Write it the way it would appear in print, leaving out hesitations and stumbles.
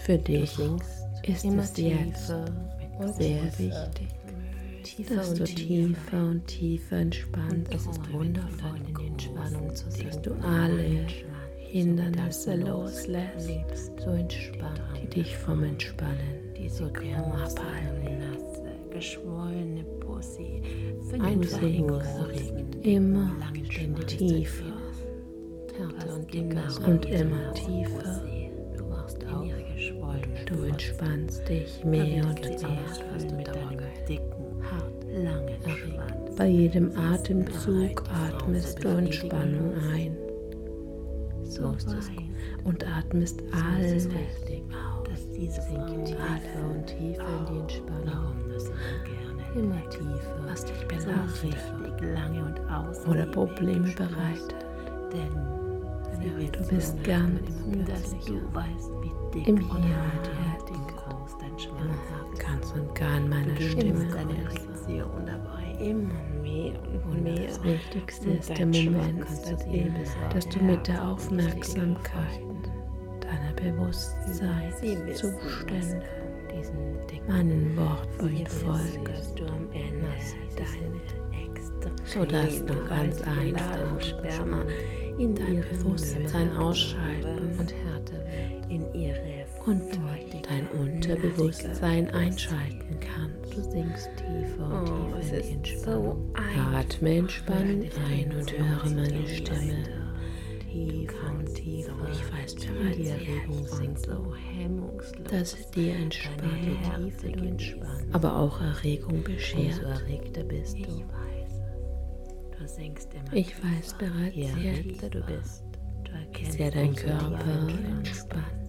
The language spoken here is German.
Für dich ist es jetzt sehr wichtig, dass du tiefer und tiefer entspannst. Es ist wundervoll, in die Entspannung zu dass sinken. du alle Hindernisse loslässt, so entspannt, die dich vom Entspannen so abhalten. nasse, geschwollene Pussy, Einsinken immer tiefer und immer tiefer. Du wachst auf, Du entspannst dich mehr und mehr. mit deinem dicken, langen Schwanz. Bei jedem Atemzug atmest du Entspannung ein So ist es gut. und atmest alles Dass diese Frauen tiefer und tiefer in die Entspannung immer tiefer, was dich so belastet richtig lange und aus oder Probleme bereitet. Denn Du bist ganz dass du weißt, wie dick im und Hier hart und und groß dein Schwanz ist. ganz und gar in meiner Stimme. Deine Erektion dabei immer mehr und mehr. Das Wichtigste ist der Moment, dass du mit der Aufmerksamkeit deiner Bewusstseinszustände meinen Worten folgst, du am Ende sodass du ganz einfach Sperma in dein Bewusstsein ausschalten und härter wird in ihre und dein Unterbewusstsein einschalten kannst. Du sinkst tiefer und tiefer in die Entspannung. Atme entspannt ein und höre meine Stimme. Tiefer und tiefer. Ich weiß bereits Die Erregung jetzt, sinkt so hemmungslos. dass es dir Entspannung, Tiefe du entspannst. aber auch Erregung beschert. Umso erregter bist du. Du sinkst immer Ich weiß bereits je jetzt, erregter du bist. Du wie erkennst sehr dein umso tiefer Körper entspannst. entspannt.